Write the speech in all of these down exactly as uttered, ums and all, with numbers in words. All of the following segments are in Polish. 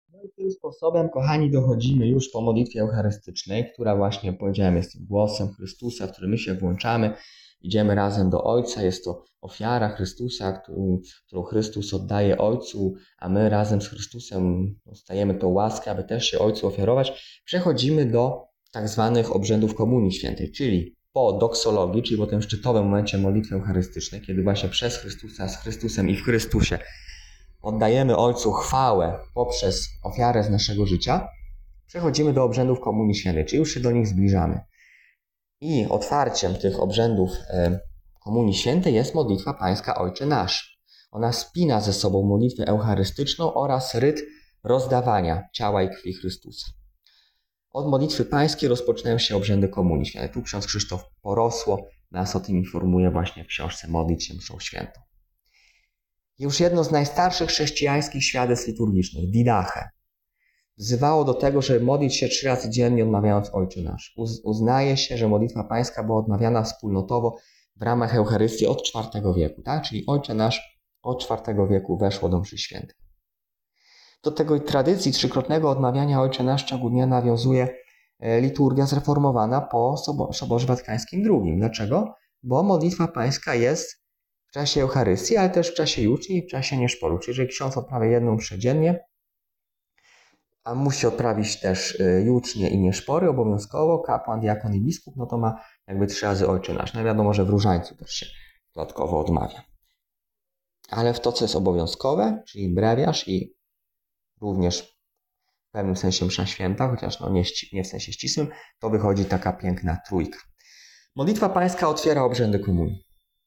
No i tym sposobem, kochani, dochodzimy już po modlitwie eucharystycznej, która właśnie, powiedziałem, jest tym głosem Chrystusa, w który my się włączamy. Idziemy razem do Ojca, jest to ofiara Chrystusa, którą, którą Chrystus oddaje Ojcu, a my razem z Chrystusem dostajemy tą łaskę, aby też się Ojcu ofiarować. Przechodzimy do tak zwanych obrzędów Komunii Świętej, czyli po doksologii, czyli po tym szczytowym momencie modlitwy eucharystycznej, kiedy właśnie przez Chrystusa, z Chrystusem i w Chrystusie oddajemy Ojcu chwałę poprzez ofiarę z naszego życia, przechodzimy do obrzędów Komunii Świętej, czyli już się do nich zbliżamy. I otwarciem tych obrzędów Komunii Świętej jest modlitwa pańska Ojcze Nasz. Ona spina ze sobą modlitwę eucharystyczną oraz ryt rozdawania ciała i krwi Chrystusa. Od modlitwy pańskiej rozpoczynają się obrzędy Komunii Świętej. Tu ksiądz Krzysztof Porosło nas o tym informuje właśnie w książce Modlić się mszą świętą. Już jedno z najstarszych chrześcijańskich świadectw liturgicznych, Didache, wzywało do tego, żeby modlić się trzy razy dziennie, odmawiając Ojcze Nasz. Uznaje się, że modlitwa pańska była odmawiana wspólnotowo w ramach Eucharystii od czwartego wieku, tak? Czyli Ojcze Nasz od czwartego wieku weszło do mszy świętej. Do tego tradycji trzykrotnego odmawiania Ojcze Nasz w ciągu dnia nawiązuje liturgia zreformowana po Soborze Watykańskim drugim. Dlaczego? Bo modlitwa pańska jest w czasie Eucharystii, ale też w czasie juczni i w czasie nieszporu. Czyli jeżeli ksiądz odprawia jedną mszę dziennie, a musi odprawić też jucznie i nieszpory obowiązkowo, kapłan, diakon i biskup, no to ma jakby trzy razy Ojcze Nasz. No wiadomo, że w różańcu też się dodatkowo odmawia. Ale w to, co jest obowiązkowe, czyli brewiarz i również w pewnym sensie msza święta, chociaż no nie, nie w sensie ścisłym, to wychodzi taka piękna trójka. Modlitwa pańska otwiera obrzędy komunii,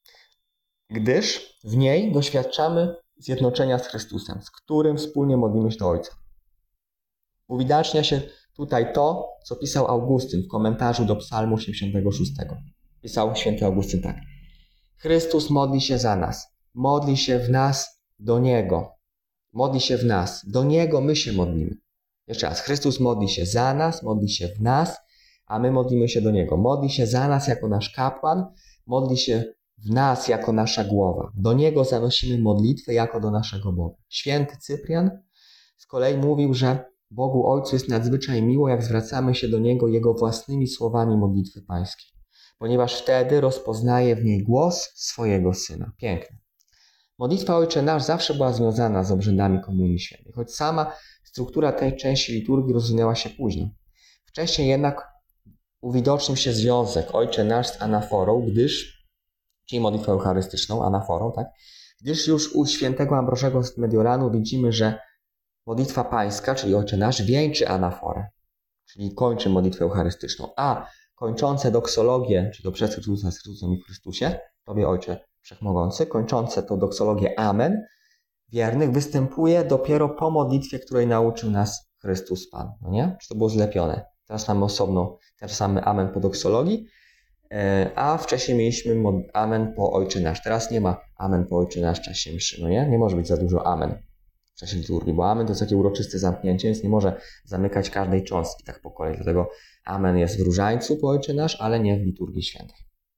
gdyż w niej doświadczamy zjednoczenia z Chrystusem, z którym wspólnie modlimy się do Ojca. Uwidacznia się tutaj to, co pisał Augustyn w komentarzu do Psalmu osiemdziesiątego szóstego. Pisał święty Augustyn tak. Chrystus modli się za nas. Modli się w nas do Niego. Modli się w nas. Do Niego my się modlimy. Jeszcze raz. Chrystus modli się za nas, modli się w nas, a my modlimy się do Niego. Modli się za nas jako nasz kapłan, modli się w nas jako nasza głowa. Do Niego zanosimy modlitwę jako do naszego Boga. Święty Cyprian z kolei mówił, że Bogu Ojcu jest nadzwyczaj miło, jak zwracamy się do Niego Jego własnymi słowami modlitwy pańskiej, ponieważ wtedy rozpoznaje w niej głos swojego Syna. Piękne. Modlitwa Ojcze Nasz zawsze była związana z obrzędami Komunii Świętej, choć sama struktura tej części liturgii rozwinęła się później. Wcześniej jednak uwidocznił się związek Ojcze Nasz z anaforą, gdyż, czyli modlitwą eucharystyczną, anaforą, tak? Gdyż już u świętego Ambrożego z Mediolanu widzimy, że modlitwa pańska, czyli Ojcze Nasz, wieńczy anaforę, czyli kończy modlitwę eucharystyczną, a kończące doksologię, czyli to przez Chrystusa z Chrystusem i w Chrystusie, Tobie Ojcze Wszechmogący, kończące tą doksologię Amen, wiernych występuje dopiero po modlitwie, której nauczył nas Chrystus Pan. No nie? Czy to było zlepione? Teraz mamy osobno, teraz mamy Amen po doksologii, a wcześniej mieliśmy Amen po Ojcze Nasz. Teraz nie ma Amen po Ojcze Nasz w czasie mszy, no nie? Nie może być za dużo Amen w czasie liturgii, bo Amen to jest takie uroczyste zamknięcie, więc nie może zamykać każdej cząstki tak po kolei. Dlatego Amen jest w różańcu po Ojcze Nasz, ale nie w liturgii świętej.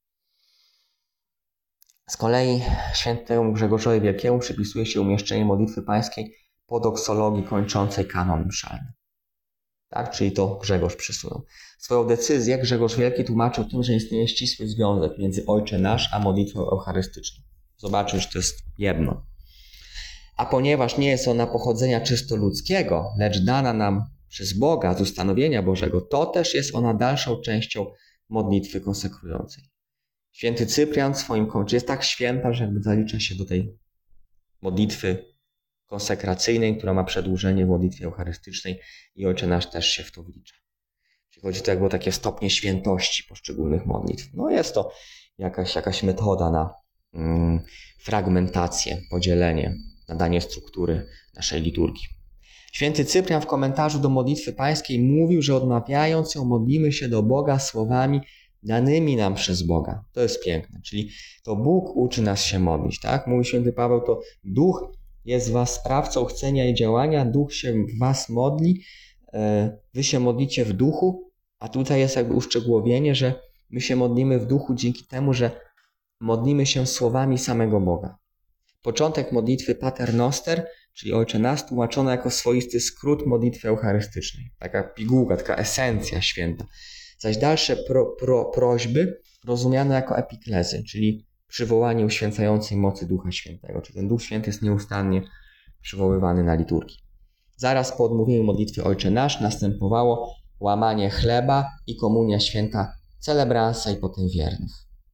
Z kolei świętemu Grzegorzowi Wielkiemu przypisuje się umieszczenie modlitwy pańskiej po doksologii kończącej kanon mszalny. Tak, czyli to Grzegorz przysunął. Swoją decyzję Grzegorz Wielki tłumaczył tym, że istnieje ścisły związek między Ojcze Nasz a modlitwą eucharystyczną. Zobaczył, że to jest jedno. A ponieważ nie jest ona pochodzenia czysto ludzkiego, lecz dana nam przez Boga z ustanowienia Bożego, to też jest ona dalszą częścią modlitwy konsekrującej. Święty Cyprian w swoim końcu jest tak święta, że zalicza się do tej modlitwy konsekracyjnej, która ma przedłużenie w modlitwie eucharystycznej i Ojcze Nasz też się w to wlicza. Czyli chodzi tu jakby o takie stopnie świętości poszczególnych modlitw. No jest to jakaś, jakaś metoda na mm, fragmentację, podzielenie, nadanie struktury naszej liturgii. Święty Cyprian w komentarzu do modlitwy pańskiej mówił, że odmawiając ją modlimy się do Boga słowami danymi nam przez Boga. To jest piękne, czyli to Bóg uczy nas się modlić, tak? Mówi święty Paweł, to Duch jest w was sprawcą chcenia i działania, Duch się w was modli, wy się modlicie w duchu, a tutaj jest jakby uszczegółowienie, że my się modlimy w duchu dzięki temu, że modlimy się słowami samego Boga. Początek modlitwy Pater Noster czyli Ojcze Nasz, tłumaczono jako swoisty skrót modlitwy eucharystycznej. Taka pigułka, taka esencja święta. Zaś dalsze pro, pro, prośby rozumiane jako epiklezy, czyli przywołanie uświęcającej mocy Ducha Świętego. Czyli ten Duch Święty jest nieustannie przywoływany na liturgii. Zaraz po odmówieniu modlitwy Ojcze Nasz następowało łamanie chleba i komunia święta celebransa i potem wiernych.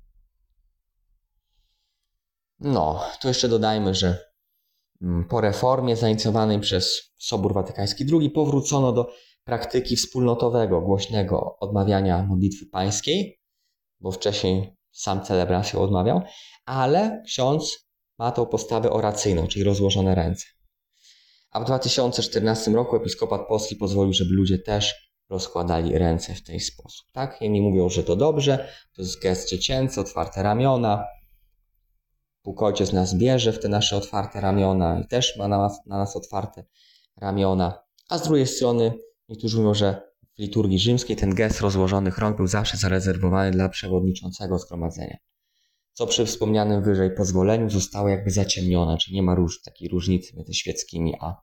No, tu jeszcze dodajmy, że po reformie zainicjowanej przez Sobór Watykański drugi powrócono do praktyki wspólnotowego, głośnego odmawiania modlitwy pańskiej, bo wcześniej sam celebrant ją odmawiał, ale ksiądz ma tą postawę oracyjną, czyli rozłożone ręce. A w dwa tysiące czternastym roku episkopat polski pozwolił, żeby ludzie też rozkładali ręce w ten sposób. Tak? Jedni mówią, że to dobrze, to jest gest dziecięcy, otwarte ramiona. Bóg Ojciec nas bierze w te nasze otwarte ramiona i też ma na nas, na nas otwarte ramiona. A z drugiej strony niektórzy mówią, że w liturgii rzymskiej ten gest rozłożonych rąk był zawsze zarezerwowany dla przewodniczącego zgromadzenia. Co przy wspomnianym wyżej pozwoleniu zostało jakby zaciemnione, czyli nie ma róż, takiej różnicy między świeckimi a,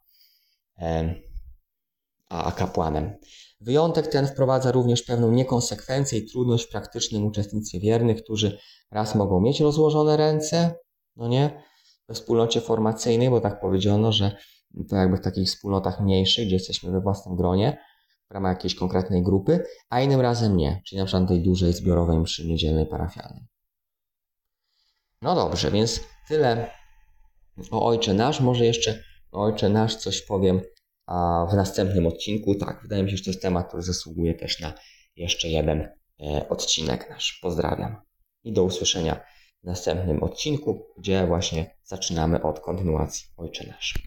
a, a kapłanem. Wyjątek ten wprowadza również pewną niekonsekwencję i trudność w praktycznym uczestnictwie wiernych, którzy raz mogą mieć rozłożone ręce, no nie, we wspólnocie formacyjnej, bo tak powiedziano, że to jakby w takich wspólnotach mniejszych, gdzie jesteśmy we własnym gronie, w ramach jakiejś konkretnej grupy, a innym razem nie, czyli na przykład tej dużej zbiorowej mszy niedzielnej parafialnej. No dobrze, więc tyle o Ojcze Nasz. Może jeszcze o Ojcze Nasz coś powiem a w następnym odcinku. Tak, wydaje mi się, że to jest temat, który zasługuje też na jeszcze jeden e, odcinek nasz. Pozdrawiam i do usłyszenia w następnym odcinku, gdzie właśnie zaczynamy od kontynuacji Ojcze Nasz.